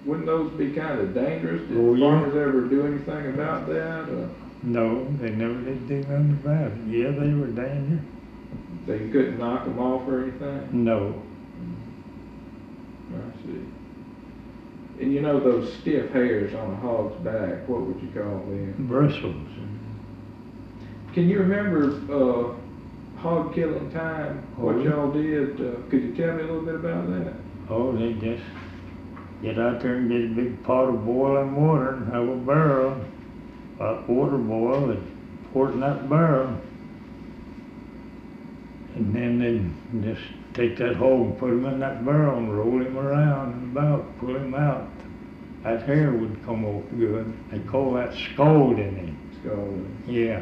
wouldn't those be kind of dangerous? Did Oh, the yeah. farmers ever do anything about that? No, they never did do nothing about it. Yeah, they were dangerous. They couldn't knock them off or anything? No. I see. And you know those stiff hairs on a hog's back, what would you call them? Bristles. Can you remember hog killing time, what Oh. y'all did? Could you tell me a little bit about that? Oh, they just get out there and get a big pot of boiling water and have a barrel, hot water boil, and pour it in that barrel. And then they just take that hog and put him in that barrel and roll him around and about, pull him out. That hair would come off good. They call that scalding. Scalding. Yeah.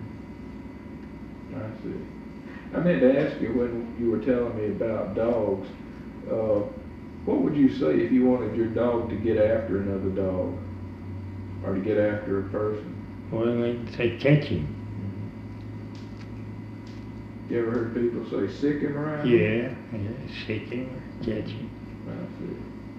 I see. I meant to ask you when you were telling me about dogs, what would you say if you wanted your dog to get after another dog or to get after a person? Well, they say catch him. You ever heard people say sick him around? Yeah, sick him or catch him. I see.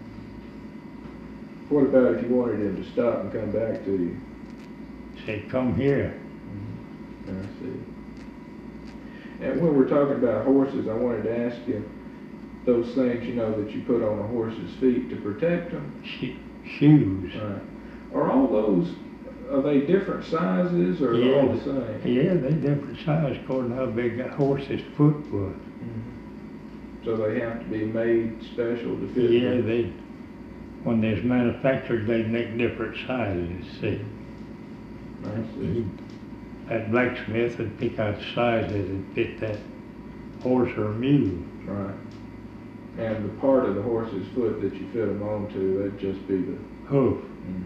What about if you wanted him to stop and come back to you? Say, come here. I see. And when we're talking about horses, I wanted to ask you those things, you know, that you put on a horse's feet to protect them. Shoes. Right. Are all those, are they different sizes or are they all the same? Yeah, they different size according to how big that horse's foot was. So they have to be made special to fit Yeah, them? when there's manufactured, they make different sizes, see. I see. That blacksmith would pick out sizes that fit that horse or mule. Right. And the part of the horse's foot that you fit them onto, that'd just be the Hoof.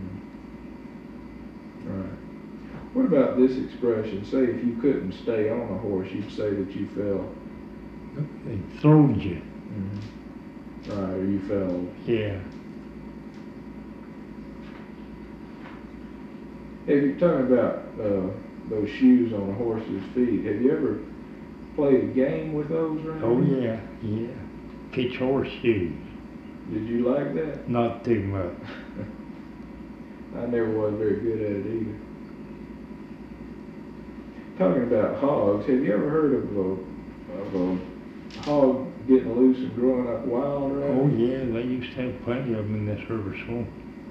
Right. What about this expression? Say if you couldn't stay on a horse, you'd say that you fell. They throwed you. Right, or you fell. Yeah. If you're talking about those shoes on a horse's feet, have you ever played a game with those or anything? Oh yeah. Pitch horse shoes. Did you like that? Not too much. I never was very good at it either. Talking about hogs, have you ever heard of a hog getting loose and growing up wild around? Oh yeah, they used to have plenty of them in this river swamp.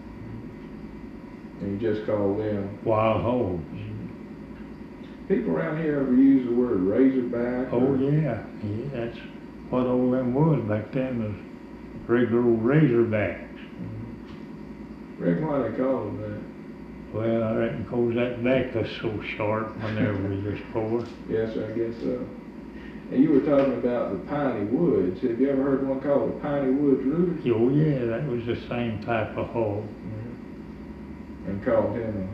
And you just call them Wild hogs. People around here ever use the word razorback? Oh yeah, that's what all them was back then, was regular old razorbacks. Reckon why they call them that? Well, I reckon 'cause that back was so sharp whenever we was poor. Yes, I guess so. And you were talking about the piney woods. Have you ever heard one called the piney woods rooter? Oh yeah, that was the same type of hog. And called him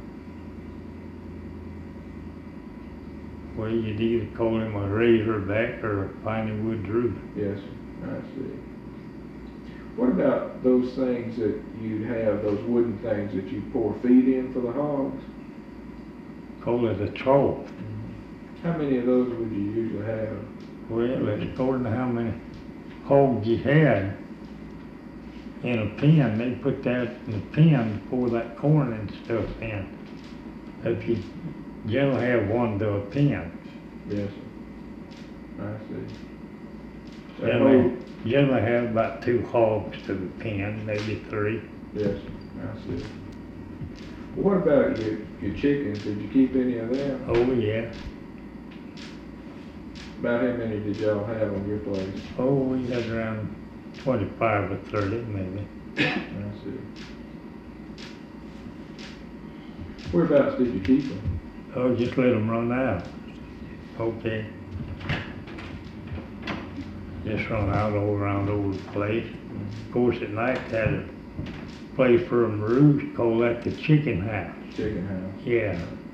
Well, you'd either call him a razorback or a piney woods rooter. yes, I see. What about those things that you'd have, those wooden things that you pour feed in for the hogs? Call it a trough. How many of those would you usually have? Well, it's according to how many hogs you had in a pen. They put that in the pen to pour that corn and stuff in. If you generally have one to a pen. Yes, sir. I see. Generally have about 2 hogs to the pen, maybe 3. Yes, I see. What about your chickens? Did you keep any of them? Oh yeah. About how many did y'all have on your place? Oh, we had around 25 or 30 maybe. I see. Whereabouts did you keep them? Oh, just let them run out. Okay. Just run out all around the old place. Of course, at night, had a place for them to roost, called that the chicken house. Chicken house. Yeah.